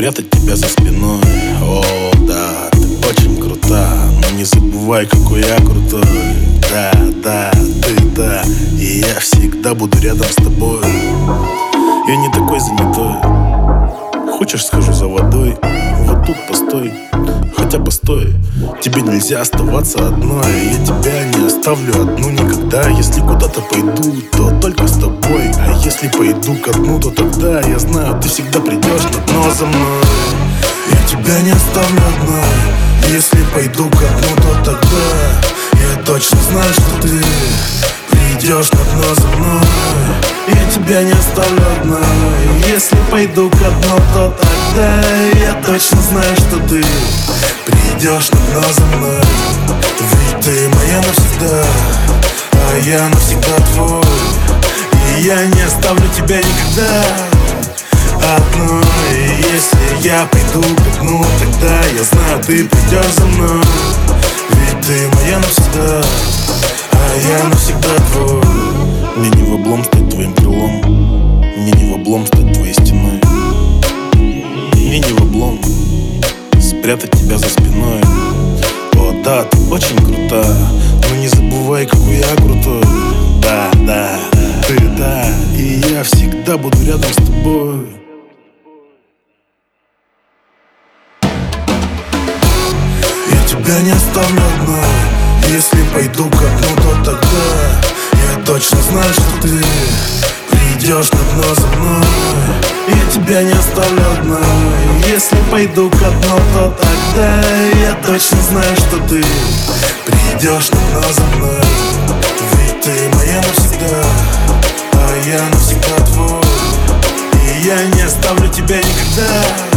спрятать тебя за спиной. О, да, ты очень крута, но не забывай, какой я крутой. Да, да, ты да, и я всегда буду рядом с тобой. Я не такой занятой. Хочешь, схожу за водой? Вот тут постой, хотя постой. Тебе нельзя оставаться одной. Я тебя не оставлю одну никогда. Если куда-то пойду, то только с тобой. А если пойду ко дну, то тогда я знаю, ты всегда придешь на дно за мной. Я тебя не оставлю одной. Если пойду ко дну, то тогда я точно знаю, что ты придешь на дно за мной. Я тебя не оставлю одной. Если пойду ко дну, то тогда я точно знаю, что ты придешь на дно за мной. Ведь ты моя навсегда, а я навсегда твой. И я не оставлю тебя никогда одной. Если я пойду ко дну, тогда я знаю, ты придешь за мной. Ведь ты моя навсегда, а я навсегда твой. Мне не в облом стать твоим крылом, мне не в облом стать твоей стеной. Мне не в облом спрятать тебя за спиной. О, да, ты очень крута, но не забывай, какой я крутой. Да, да, ты да, и я всегда буду рядом с тобой. Я тебя не оставлю одной. Если пойду ко дну, то тогда я точно знаю, что ты придешь на дно за мной. Я тебя не оставлю одной. Если пойду ко дну, то тогда я точно знаю, что ты придешь на дно за мной. Ведь ты моя навсегда, а я навсегда твой. И я не оставлю тебя никогда.